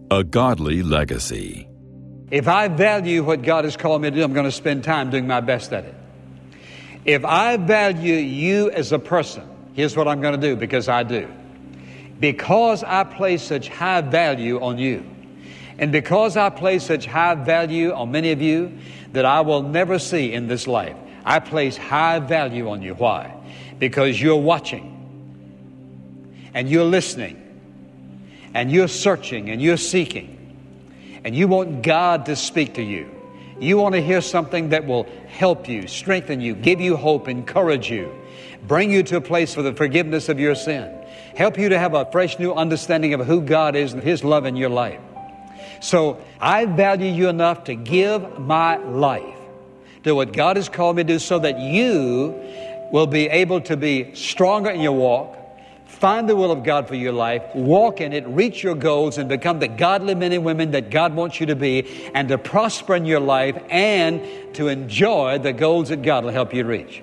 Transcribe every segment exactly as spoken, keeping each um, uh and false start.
A Godly Legacy. If I value what God has called me to do, I'm going to spend time doing my best at it. If I value you as a person, here's what I'm going to do, because I do. Because I place such high value on you, and because I place such high value on many of you that I will never see in this life, I place high value on you. Why? Because you're watching, and you're listening, and you're searching, and you're seeking, and you want God to speak to you. You want to hear something that will help you, strengthen you, give you hope, encourage you, bring you to a place for the forgiveness of your sin, help you to have a fresh new understanding of who God is and His love in your life. So I value you enough to give my life to what God has called me to do, so that you will be able to be stronger in your walk, find the will of God for your life, walk in it, reach your goals, and become the godly men and women that God wants you to be, and to prosper in your life and to enjoy the goals that God will help you reach.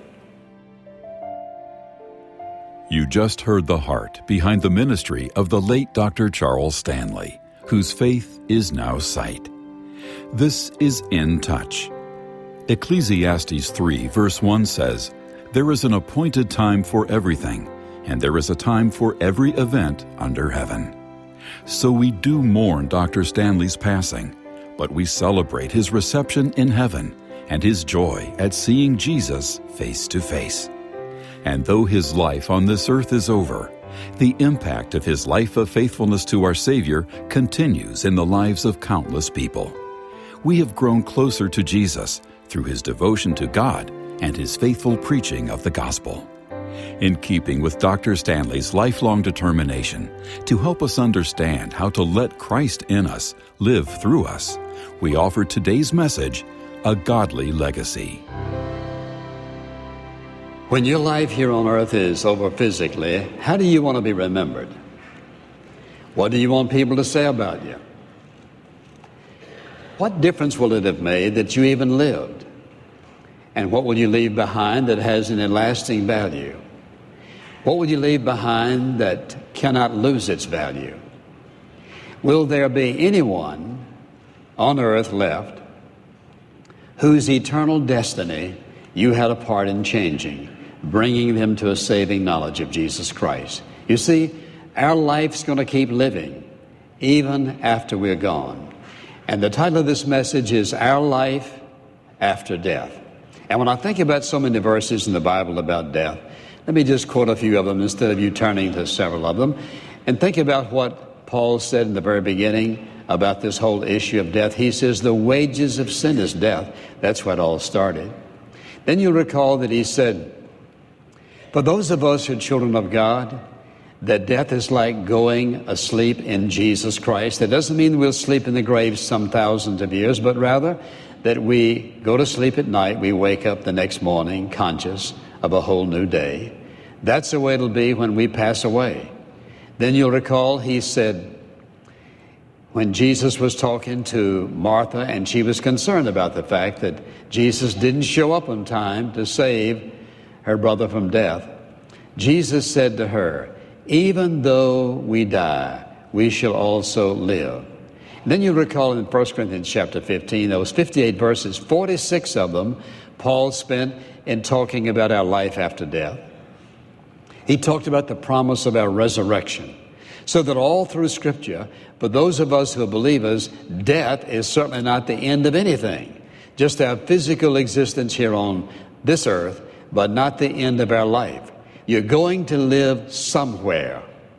You just heard the heart behind the ministry of the late Doctor Charles Stanley, whose faith is now sight. This is In Touch. Ecclesiastes three verse one says, "There is an appointed time for everything, and there is a time for every event under heaven." So we do mourn Doctor Stanley's passing, but we celebrate his reception in heaven and his joy at seeing Jesus face to face. And though his life on this earth is over, the impact of his life of faithfulness to our Savior continues in the lives of countless people. We have grown closer to Jesus through his devotion to God and his faithful preaching of the gospel. In keeping with Doctor Stanley's lifelong determination to help us understand how to let Christ in us live through us, we offer today's message, A Godly Legacy. When your life here on earth is over physically, how do you want to be remembered? What do you want people to say about you? What difference will it have made that you even lived? And what will you leave behind that has an lasting value? What will you leave behind that cannot lose its value? Will there be anyone on earth left whose eternal destiny you had a part in changing, bringing them to a saving knowledge of Jesus Christ? You see, our life's going to keep living even after we're gone. And the title of this message is Our Life After Death. And when I think about so many verses in the Bible about death, let me just quote a few of them instead of you turning to several of them. And think about what Paul said in the very beginning about this whole issue of death. He says, the wages of sin is death. That's where it all started. Then you'll recall that he said, for those of us who are children of God, that death is like going asleep in Jesus Christ. That doesn't mean we'll sleep in the grave some thousands of years, but rather that we go to sleep at night, we wake up the next morning conscious of a whole new day. That's the way it'll be when we pass away. Then you'll recall he said, when Jesus was talking to Martha and she was concerned about the fact that Jesus didn't show up on time to save her brother from death, Jesus said to her, even though we die, we shall also live. And then you recall in First Corinthians chapter fifteen, those fifty-eight verses, forty-six of them Paul spent in talking about our life after death. He talked about the promise of our resurrection. So that all through Scripture, for those of us who are believers, death is certainly not the end of anything. Just our physical existence here on this earth, but not the end of our life. You're going to live somewhere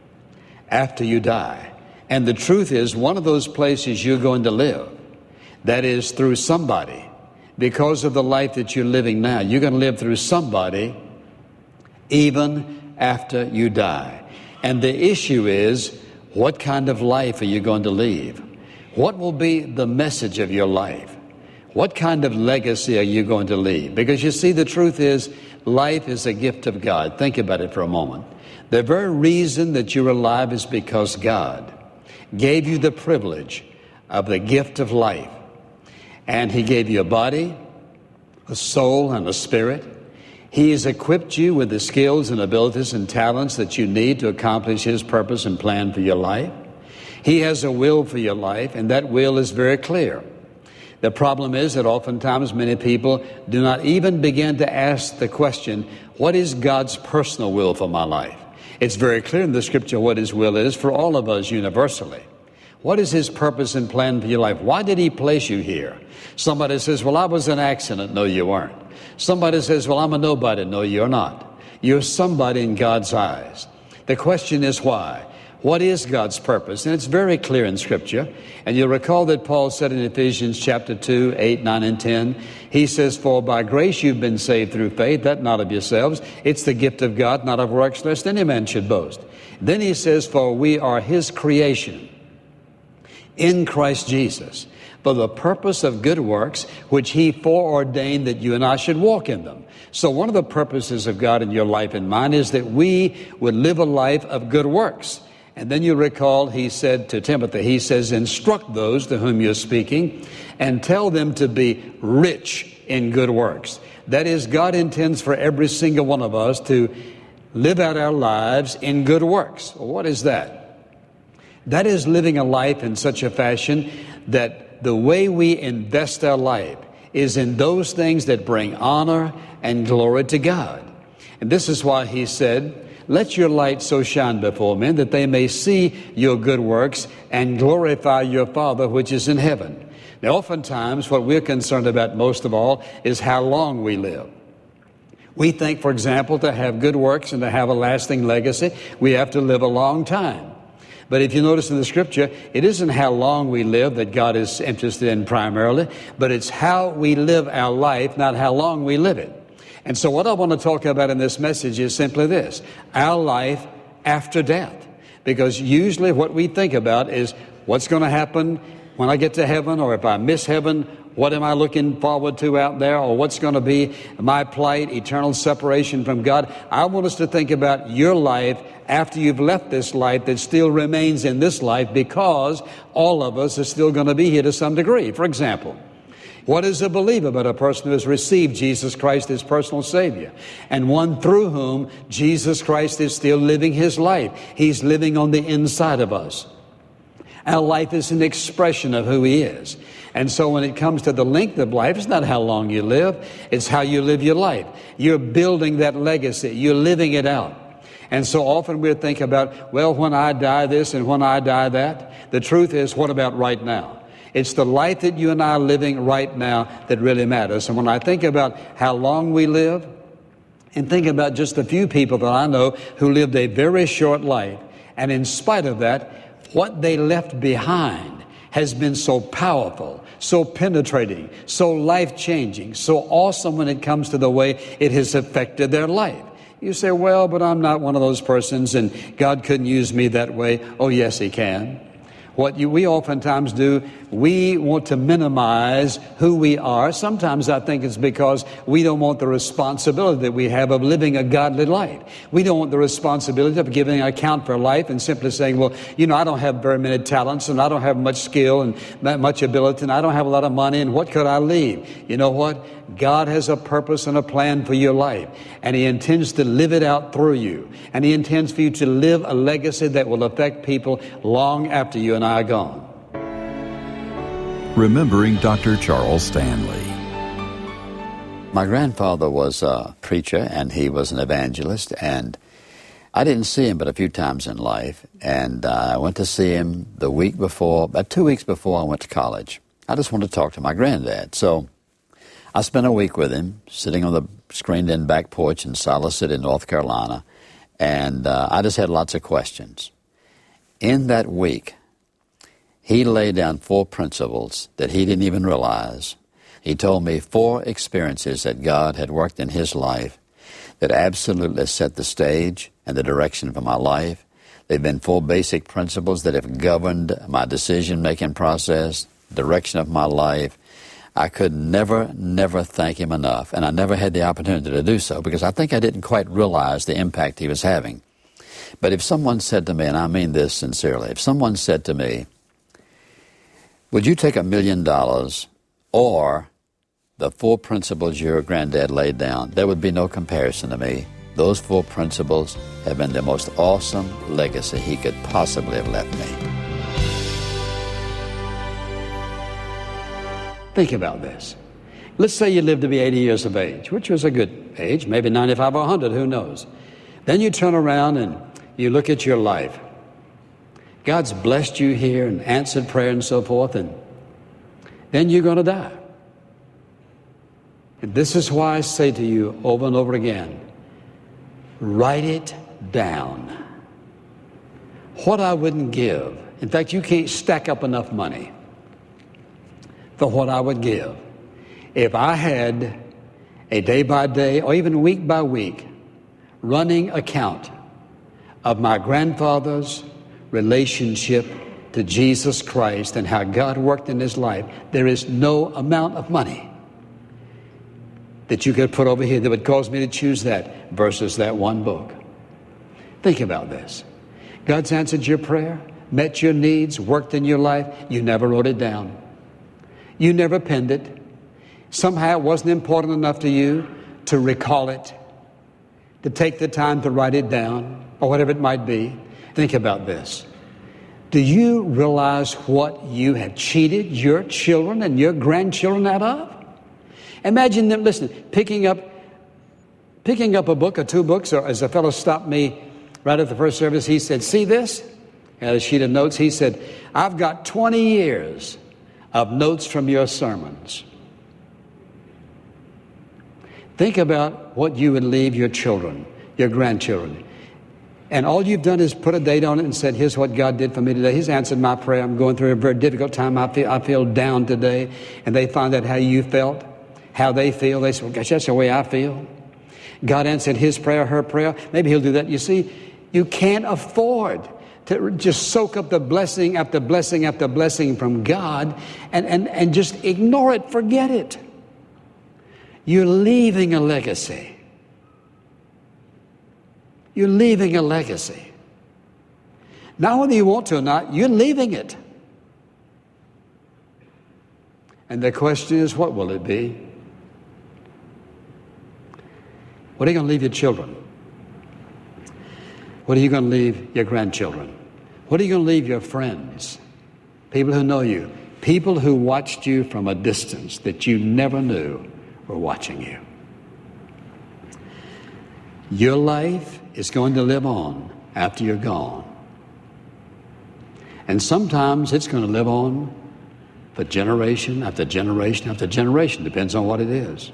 after you die. And the truth is, one of those places you're going to live, that is through somebody. Because of the life that you're living now, you're going to live through somebody even after you die. And the issue is, what kind of life are you going to leave? What will be the message of your life? What kind of legacy are you going to leave? Because you see, the truth is, life is a gift of God. Think about it for a moment. The very reason that you're alive is because God gave you the privilege of the gift of life. And He gave you a body, a soul, and a spirit. He has equipped you with the skills and abilities and talents that you need to accomplish His purpose and plan for your life. He has a will for your life, and that will is very clear. The problem is that oftentimes many people do not even begin to ask the question, what is God's personal will for my life? It's very clear in the Scripture what His will is for all of us universally. What is His purpose and plan for your life? Why did He place you here? Somebody says, well, I was an accident. No, you weren't. Somebody says, well, I'm a nobody. No, you're not. You're somebody in God's eyes. The question is why? What is God's purpose? And it's very clear in Scripture. And you'll recall that Paul said in Ephesians chapter two, eight, nine, and ten, he says, for by grace you've been saved through faith, that not of yourselves. It's the gift of God, not of works, lest any man should boast. Then he says, for we are His creation in Christ Jesus, for the purpose of good works, which He foreordained that you and I should walk in them. So one of the purposes of God in your life and mine is that we would live a life of good works. And then you recall he said to Timothy, he says, instruct those to whom you're speaking and tell them to be rich in good works. That is, God intends for every single one of us to live out our lives in good works. Well, what is that? That is living a life in such a fashion that the way we invest our life is in those things that bring honor and glory to God. And this is why he said, let your light so shine before men that they may see your good works and glorify your Father which is in heaven. Now, oftentimes what we're concerned about most of all is how long we live. We think, for example, to have good works and to have a lasting legacy, we have to live a long time. But if you notice in the Scripture, it isn't how long we live that God is interested in primarily, but it's how we live our life, not how long we live it. And so what I want to talk about in this message is simply this, our life after death. Because usually what we think about is what's going to happen when I get to heaven, or if I miss heaven, what am I looking forward to out there, or what's going to be my plight, eternal separation from God. I want us to think about your life after you've left this life that still remains in this life, because all of us are still going to be here to some degree. For example, what is a believer but a person who has received Jesus Christ as personal Savior, and one through whom Jesus Christ is still living His life? He's living on the inside of us. Our life is an expression of who He is. And so when it comes to the length of life, it's not how long you live, it's how you live your life. You're building that legacy. You're living it out. And so often we think about, well, when I die this and when I die that. The truth is, what about right now? It's the life that you and I are living right now that really matters. And when I think about how long we live, and think about just a few people that I know who lived a very short life, and in spite of that, what they left behind has been so powerful, so penetrating, so life-changing, so awesome when it comes to the way it has affected their life. You say, well, but I'm not one of those persons, and God couldn't use me that way. Oh, yes, He can. What you, we oftentimes do, we want to minimize who we are. Sometimes I think it's because we don't want the responsibility that we have of living a godly life. We don't want the responsibility of giving an account for life and simply saying, well, you know, I don't have very many talents, and I don't have much skill and not much ability, and I don't have a lot of money, and what could I leave? You know what? God has a purpose and a plan for your life, and He intends to live it out through you. And He intends for you to live a legacy that will affect people long after you and I are gone. Remembering Doctor Charles Stanley. My grandfather was a preacher, and he was an evangelist, and I didn't see him but a few times in life, and uh, I went to see him the week before, about two weeks before I went to college. I just wanted to talk to my granddad, so I spent a week with him, sitting on the screened-in back porch in Siler City, North Carolina, and uh, I just had lots of questions. In that week, he laid down four principles that he didn't even realize. He told me four experiences that God had worked in his life that absolutely set the stage and the direction for my life. They've been four basic principles that have governed my decision-making process, direction of my life. I could never, never thank him enough, and I never had the opportunity to do so because I think I didn't quite realize the impact he was having. But if someone said to me, and I mean this sincerely, if someone said to me, would you take a million dollars or the four principles your granddad laid down? There would be no comparison to me. Those four principles have been the most awesome legacy he could possibly have left me. Think about this. Let's say you live to be eighty years of age, which was a good age, maybe ninety-five or one hundred, who knows. Then you turn around and you look at your life. God's blessed you here and answered prayer and so forth, and then you're going to die. And this is why I say to you over and over again, write it down. What I wouldn't give. In fact, you can't stack up enough money for what I would give if I had a day by day or even week by week running account of my grandfather's relationship to Jesus Christ and how God worked in his life. There is no amount of money that you could put over here that would cause me to choose that versus that one book. Think about this. God's answered your prayer, met your needs, worked in your life. You never wrote it down. You never penned it. Somehow it wasn't important enough to you to recall it, to take the time to write it down, or whatever it might be. Think about this. Do you realize what you have cheated your children and your grandchildren out of? Imagine them, listen, picking up picking up a book or two books, or as a fellow stopped me right at the first service, he said, see this? He had a sheet of notes. He said, I've got twenty years of notes from your sermons. Think about what you would leave your children, your grandchildren. And all you've done is put a date on it and said, here's what God did for me today. He's answered my prayer. I'm going through a very difficult time. I feel, I feel down today. And they find out how you felt, how they feel. They say, well, gosh, that's the way I feel. God answered his prayer, her prayer. Maybe he'll do that. You see, you can't afford to just soak up the blessing after blessing after blessing from God and, and, and just ignore it, forget it. You're leaving a legacy. You're leaving a legacy. Now, whether you want to or not, you're leaving it. And the question is, what will it be? What are you going to leave your children? What are you going to leave your grandchildren? What are you going to leave your friends? People who know you. People who watched you from a distance that you never knew were watching you. Your life is going to live on after you're gone. And sometimes it's going to live on for generation after generation after generation. Depends on what it is.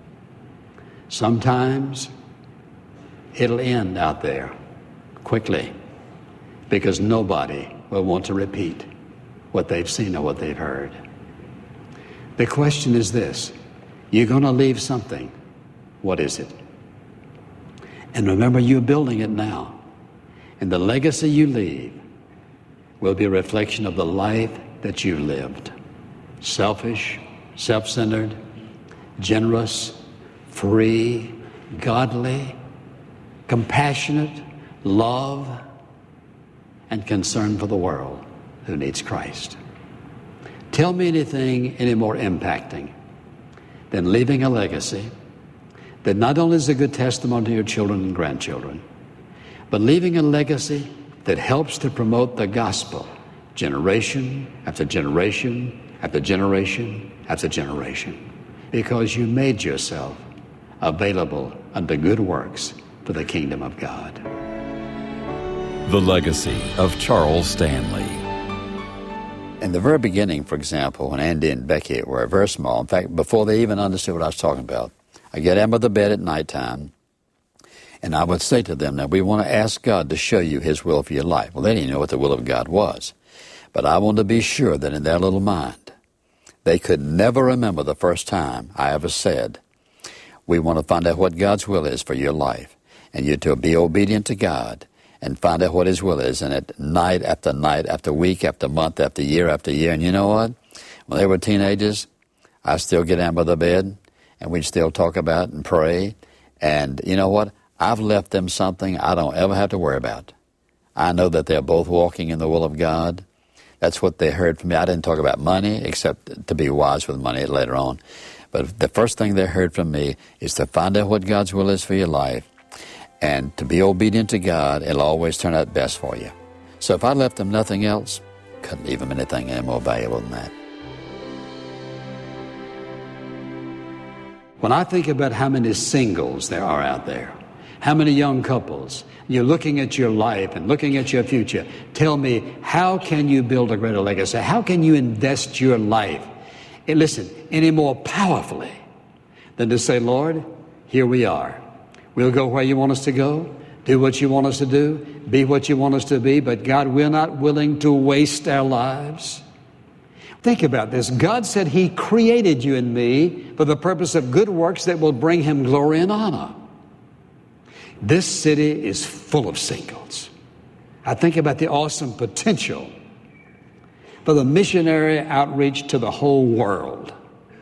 Sometimes it'll end out there quickly because nobody will want to repeat what they've seen or what they've heard. The question is this. You're going to leave something. What is it? And remember, you're building it now. And the legacy you leave will be a reflection of the life that you lived. Selfish, self-centered, generous, free, godly, compassionate, love, and concern for the world who needs Christ. Tell me anything any more impacting than leaving a legacy that not only is a good testimony to your children and grandchildren, but leaving a legacy that helps to promote the gospel generation after generation after generation after generation, because you made yourself available unto good works for the kingdom of God. The Legacy of Charles Stanley. In the very beginning, for example, when Andy and Becky were very small, in fact, before they even understood what I was talking about, I get out of the bed at nighttime, and I would say to them, now we want to ask God to show you his will for your life. Well, they didn't know what the will of God was. But I wanted to be sure that in their little mind, they could never remember the first time I ever said, we want to find out what God's will is for your life, and you're to be obedient to God and find out what his will is. And at night after night, after week, after month, after year, after year. And you know what? When they were teenagers, I still get out of the bed, and we'd still talk about and pray. And you know what? I've left them something I don't ever have to worry about. I know that they're both walking in the will of God. That's what they heard from me. I didn't talk about money, except to be wise with money later on. But the first thing they heard from me is to find out what God's will is for your life, and to be obedient to God. It'll always turn out best for you. So if I left them nothing else, couldn't leave them anything any more valuable than that. When I think about how many singles there are out there, how many young couples, you're looking at your life and looking at your future, tell me, how can you build a greater legacy? How can you invest your life, and listen, any more powerfully than to say, Lord, here we are. We'll go where you want us to go, do what you want us to do, be what you want us to be, but God, we're not willing to waste our lives. Think about this. God said He created you and me for the purpose of good works that will bring Him glory and honor. This city is full of singles. I think about the awesome potential for the missionary outreach to the whole world.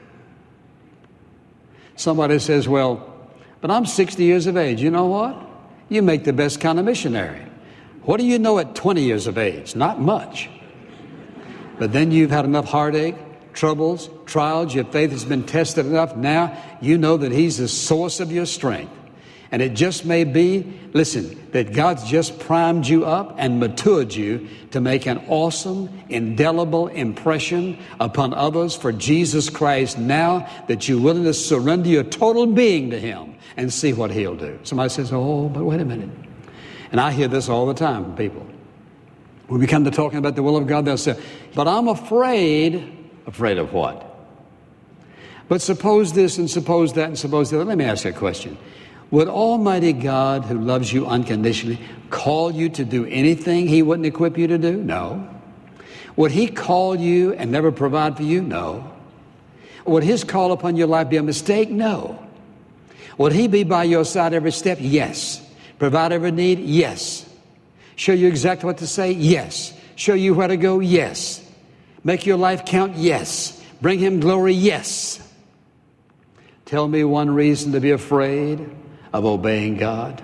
Somebody says, well, but I'm sixty years of age. You know what? You make the best kind of missionary. What do you know at twenty years of age? Not much. But then you've had enough heartache, troubles, trials, your faith has been tested enough. Now you know that He's the source of your strength. And it just may be, listen, that God's just primed you up and matured you to make an awesome, indelible impression upon others for Jesus Christ now that you're willing to surrender your total being to Him and see what He'll do. Somebody says, oh, but wait a minute. And I hear this all the time from people. When we come to talking about the will of God, they'll say, but I'm afraid. Afraid of what? But suppose this and suppose that and suppose that. Let me ask you a question. Would Almighty God, who loves you unconditionally, call you to do anything He wouldn't equip you to do? No. Would He call you and never provide for you? No. Would His call upon your life be a mistake? No. Would He be by your side every step? Yes. Provide every need? Yes. Show you exactly what to say? Yes. Show you where to go? Yes. Make your life count? Yes. Bring Him glory? Yes. Tell me one reason to be afraid of obeying God.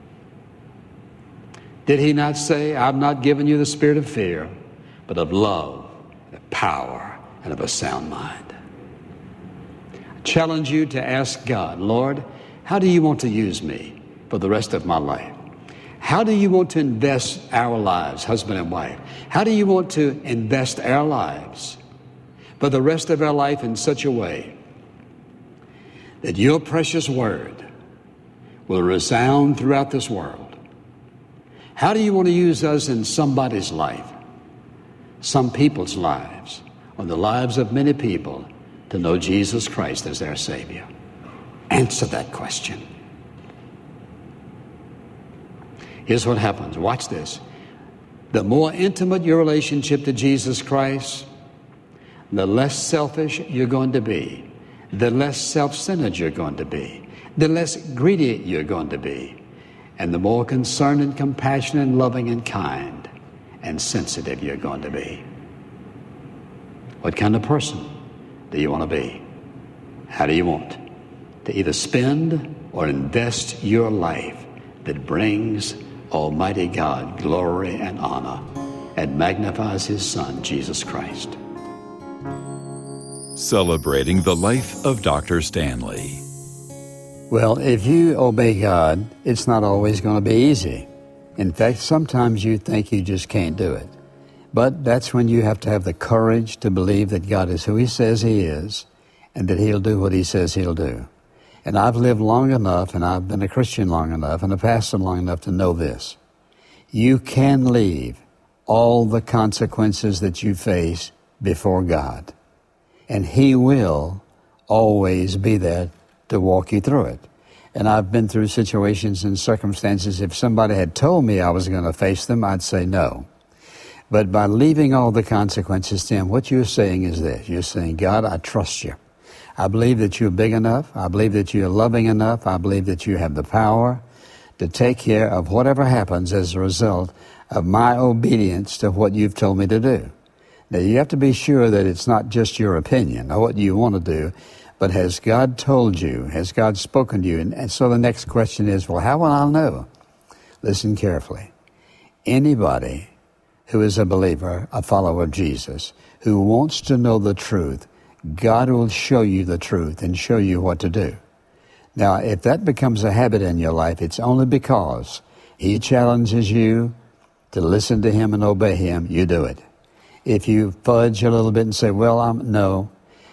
Did He not say, I've not given you the spirit of fear, but of love, of power, and of a sound mind? I challenge you to ask God, Lord, how do you want to use me for the rest of my life? How do you want to invest our lives, husband and wife? How do you want to invest our lives for the rest of our life in such a way that your precious word will resound throughout this world? How do you want to use us in somebody's life, some people's lives, or the lives of many people to know Jesus Christ as their Savior? Answer that question. Here's what happens. Watch this. The more intimate your relationship to Jesus Christ, the less selfish you're going to be, the less self-centered you're going to be, the less greedy you're going to be, and the more concerned and compassionate and loving and kind and sensitive you're going to be. What kind of person do you want to be? How do you want to either spend or invest your life that brings Almighty God glory and honor and magnifies His Son, Jesus Christ? Celebrating the life of Doctor Stanley. Well, if you obey God, it's not always going to be easy. In fact, sometimes you think you just can't do it. But that's when you have to have the courage to believe that God is who He says He is and that He'll do what He says He'll do. And I've lived long enough, and I've been a Christian long enough, and a pastor long enough to know this. You can leave all the consequences that you face before God. And He will always be there to walk you through it. And I've been through situations and circumstances, if somebody had told me I was going to face them, I'd say no. But by leaving all the consequences to Him, what you're saying is this. You're saying, God, I trust you. I believe that you're big enough. I believe that you're loving enough. I believe that you have the power to take care of whatever happens as a result of my obedience to what you've told me to do. Now, you have to be sure that it's not just your opinion or what you want to do, but has God told you? Has God spoken to you? And, and so the next question is, well, how will I know? Listen carefully. Anybody who is a believer, a follower of Jesus, who wants to know the truth, God will show you the truth and show you what to do. Now, if that becomes a habit in your life, it's only because He challenges you to listen to Him and obey Him, you do it. If you fudge a little bit and say, well, I'm, no,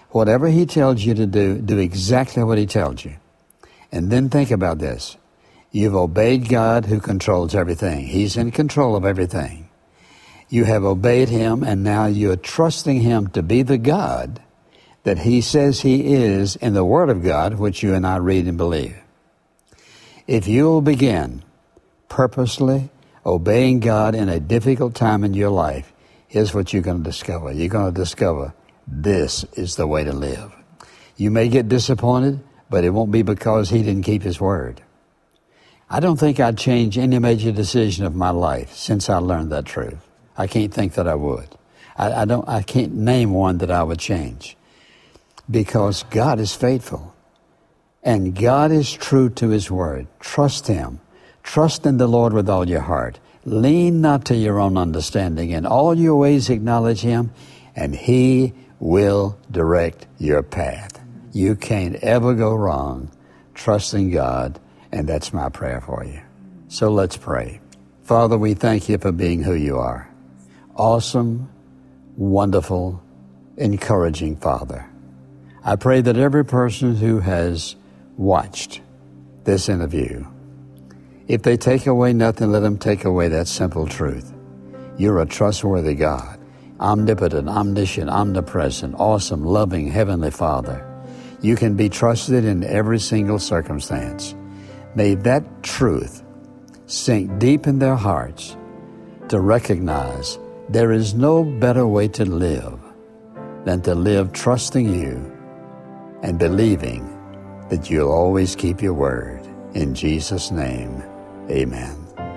Whatever he tells you to do, do exactly what he tells you. And then think about this. You've obeyed God who controls everything. He's in control of everything. You have obeyed him, and now you're trusting him to be the God that he says he is in the Word of God, which you and I read and believe. If you will begin purposely obeying God in a difficult time in your life, here's what you're going to discover. You're going to discover this is the way to live. You may get disappointed, but it won't be because he didn't keep his word. I don't think I'd change any major decision of my life since I learned that truth. I can't think that I would. I, I don't. I can't name one that I would change, because God is faithful, and God is true to his word. Trust him. Trust in the Lord with all your heart. Lean not to your own understanding. In all your ways acknowledge him, and he will direct your path. You can't ever go wrong trusting God, and that's my prayer for you. So let's pray. Father, we thank you for being who you are. Awesome, wonderful, encouraging Father. I pray that every person who has watched this interview, if they take away nothing, let them take away that simple truth. You're a trustworthy God, omnipotent, omniscient, omnipresent, awesome, loving, heavenly Father. You can be trusted in every single circumstance. May that truth sink deep in their hearts to recognize there is no better way to live than to live trusting you and believing that you'll always keep your word. In Jesus' name, amen.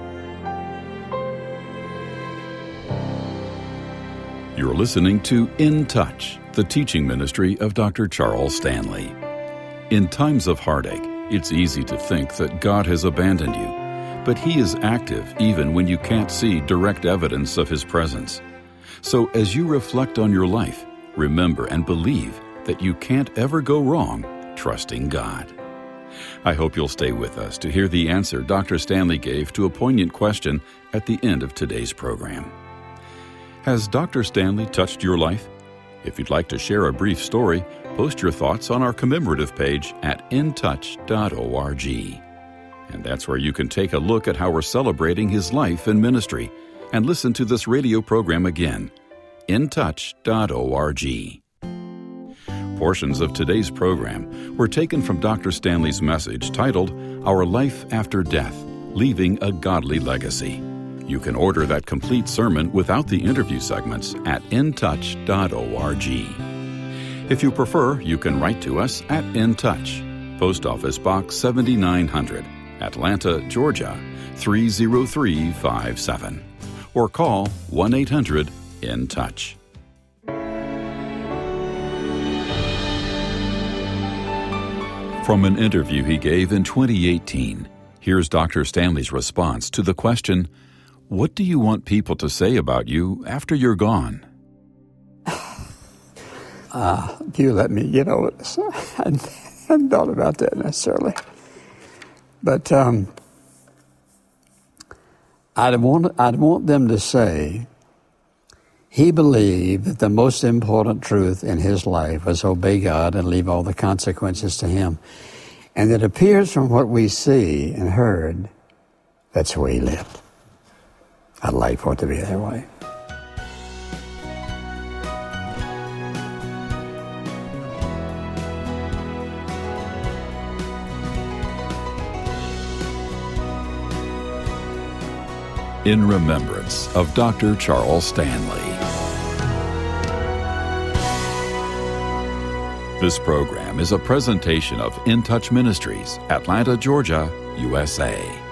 You're listening to In Touch, the teaching ministry of Doctor Charles Stanley. In times of heartache, it's easy to think that God has abandoned you, but he is active even when you can't see direct evidence of his presence. So as you reflect on your life, remember and believe that you can't ever go wrong trusting God. I hope you'll stay with us to hear the answer Doctor Stanley gave to a poignant question at the end of today's program. Has Doctor Stanley touched your life? If you'd like to share a brief story, post your thoughts on our commemorative page at in touch dot org. And that's where you can take a look at how we're celebrating his life and ministry and listen to this radio program again, in touch dot org. Portions of today's program were taken from Doctor Stanley's message titled, Our Life After Death, Leaving a Godly Legacy. You can order that complete sermon without the interview segments at in touch dot org. If you prefer, you can write to us at In Touch, Post Office Box seventy-nine hundred, Atlanta, Georgia, three zero three five seven, or call one eight hundred in touch. From an interview he gave in twenty eighteen, here's Doctor Stanley's response to the question, what do you want people to say about you after you're gone? Uh, you let me get over this. I hadn't thought about that necessarily. But um, I'd want, I'd want them to say he believed that the most important truth in his life was obey God and leave all the consequences to him. And it appears from what we see and heard, that's the way he lived. I'd like for it to be that way. In remembrance of Doctor Charles Stanley. This program is a presentation of In Touch Ministries, Atlanta, Georgia, U S A.